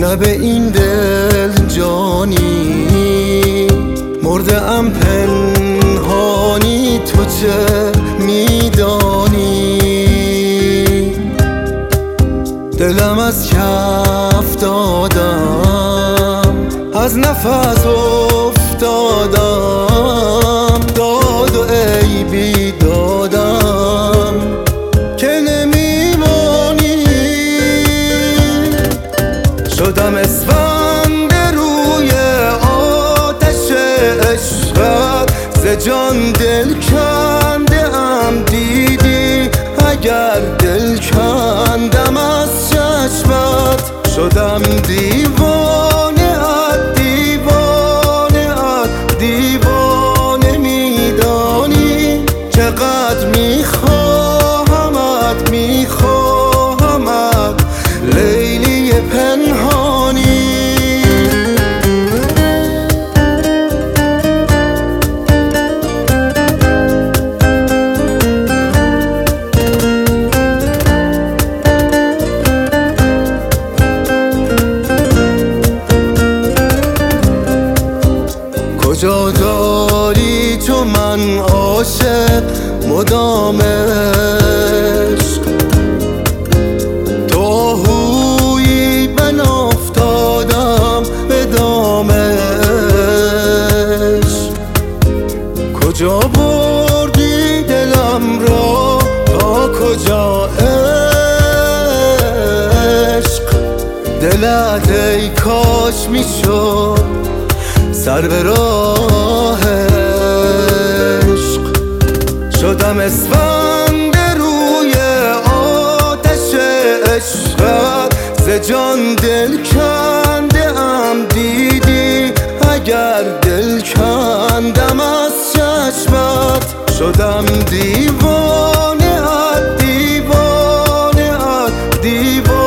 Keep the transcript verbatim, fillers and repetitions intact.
لب این دل جانی مرده ام پنهانی، تو چه میدانی؟ دلم از کف دادم، از نفس افتادم، داد و عیبی دادم که نمیمانی. شدم اسفند روی آتش عشقت، ز جان دل کنده ام دیدی اگر دل کندم از چشمت. شدم دیوانه ات دیوانه ات دیوانه، میدانی چقدر میخواهمت میخواهمت لیلی پنهانی. کجا داری تو من عاشق مدام عشق، تو آهویی من افتادم به دام عشق. کجا بردی دلم را تا کجا عشق؟ دلت ای کاش میشد سر به راه عشق. شدم اسفند روی آتش عشقت، ز جان دل کنده ام دیدی اگر دل کندم از چشمت. شدم دیوانه ات دیوانه ات دیوانه